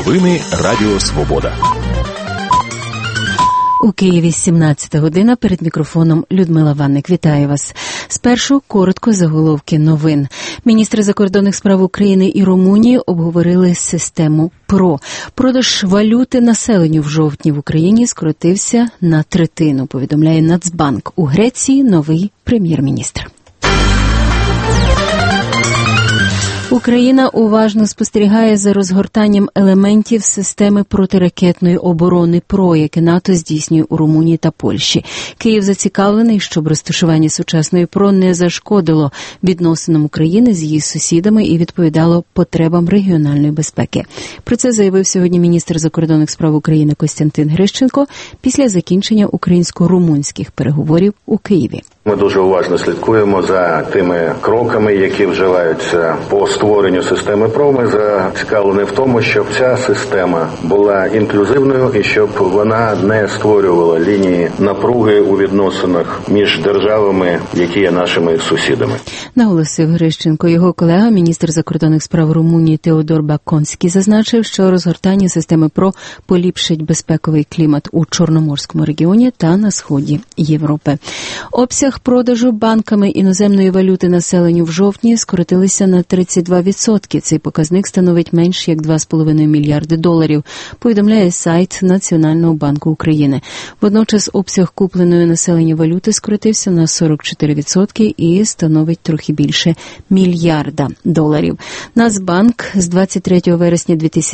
Новини Радіо Свобода. У Києві 17 година, перед мікрофоном Людмила Ванник. Вітаю вас. Спершу коротко заголовки новин. Міністри закордонних справ України і Румунії обговорили систему ПРО. Продаж валюти населенню в жовтні в Україні скоротився на третину, повідомляє Нацбанк. У Греції новий прем'єр-міністр. Україна уважно спостерігає за розгортанням елементів системи протиракетної оборони ПРО, яке НАТО здійснює у Румунії та Польщі. Київ зацікавлений, щоб розташування сучасної ПРО не зашкодило відносинам України з її сусідами і відповідало потребам регіональної безпеки. Про це заявив сьогодні міністр закордонних справ України Костянтин Грищенко після закінчення українсько-румунських переговорів у Києві. Ми дуже уважно слідкуємо за тими кроками, які вживаються по створенню системи ПРО. Ми зацікавлені в тому, щоб ця система була інклюзивною і щоб вона не створювала лінії напруги у відносинах між державами, які є нашими сусідами. Наголосив Грищенко. Його колега, міністр закордонних справ Румунії Теодор Баконський, зазначив, що розгортання системи ПРО поліпшить безпековий клімат у Чорноморському регіоні та на сході Європи. Обсяг продажу банками іноземної валюти населенню в жовтні скоротилися на 32%. Цей показник становить менш як 2,5 мільярди доларів, повідомляє сайт Національного банку України. Водночас обсяг купленої населенню валюти скоротився на 44% і становить трохи більше мільярда доларів. Нацбанк з 23 вересня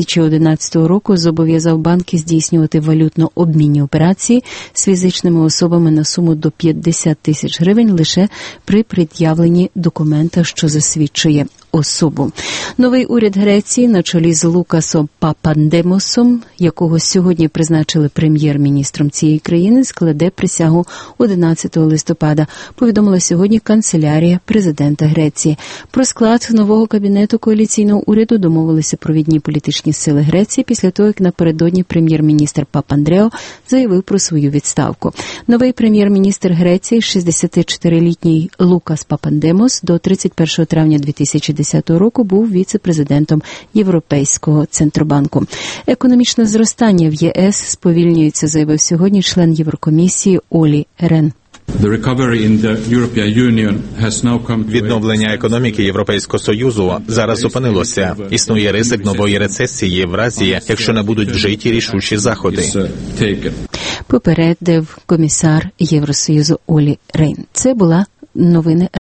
2011 року зобов'язав банки здійснювати валютно-обмінні операції з фізичними особами на суму до 50 тисяч гривень лише при пред'явленні документа, що засвідчує особу. Новий уряд Греції на чолі з Лукасом Папандемосом, якого сьогодні призначили прем'єр-міністром цієї країни, складе присягу 11 листопада, повідомила сьогодні канцелярія президента Греції. Про склад нового кабінету коаліційного уряду домовилися провідні політичні сили Греції після того, як напередодні прем'єр-міністр Папандрео заявив про свою відставку. Новий прем'єр-міністр Греції, 64-літній Лукас Папандемос, до 31 травня 2010 року був віце-президентом Європейського Центробанку. Економічне зростання в ЄС сповільнюється, заявив сьогодні член Єврокомісії Олі Рен. Відновлення економіки Європейського Союзу зараз зупинилося. Існує ризик нової рецесії в разі, якщо не будуть вжиті рішучі заходи. Попередив комісар Євросоюзу Олі Рейн. Це була новини